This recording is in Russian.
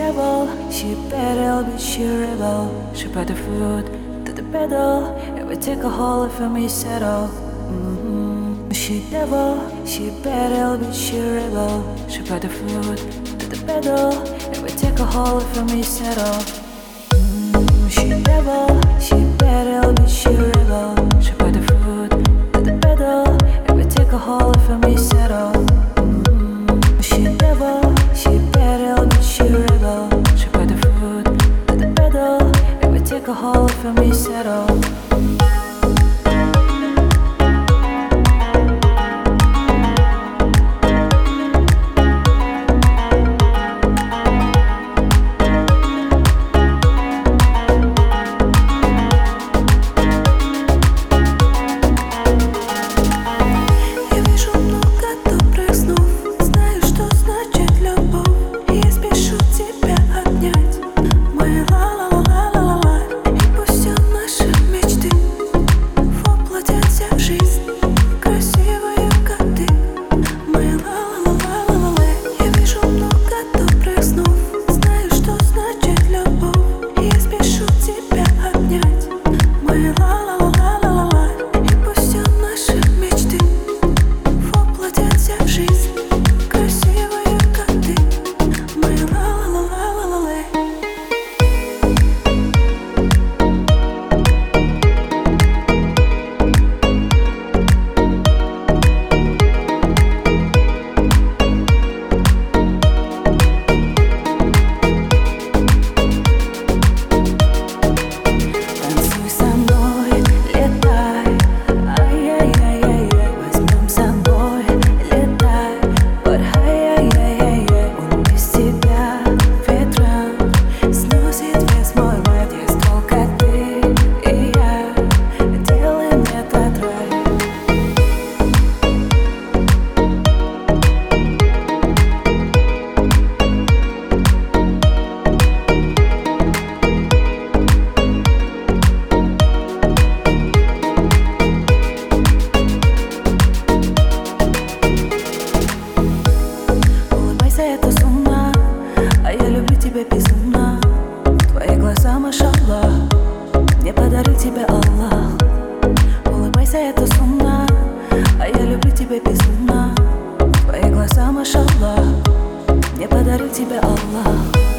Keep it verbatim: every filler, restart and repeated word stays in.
devil, she bad little bitch, she rebel. She put the foot to the pedal, and we take a hole from me settle. Mm-hmm. She devil, she bad little bitch, she rebel. She put the foot to the pedal, and we take a hole from me settle. Mm-hmm. She devil, she bad little bitch, she rebel. She put the foot to the pedal, and we take a hole from me settle. Mm-hmm. She devil, she bad little bitch, she rebel. She put the foot to the pedal, and we take a hole from me settle. Безумно, твои глаза, машаллах, мне подарил тебе Аллах. Улыбайся, это сумно, а я люблю тебя безумно. Твои глаза, машаллах, мне подарил тебе Аллах.